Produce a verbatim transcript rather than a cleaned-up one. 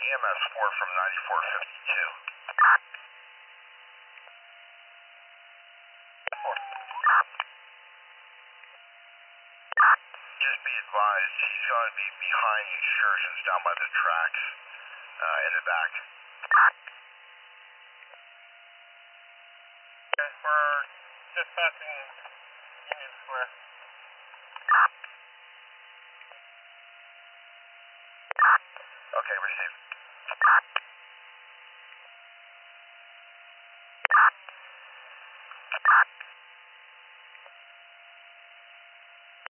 M S four from ninety-four fifty-two. Just be advised, he's going to be behind the excursions down by the tracks uh, in the back. Okay, we're just passing Union Square. Okay, received.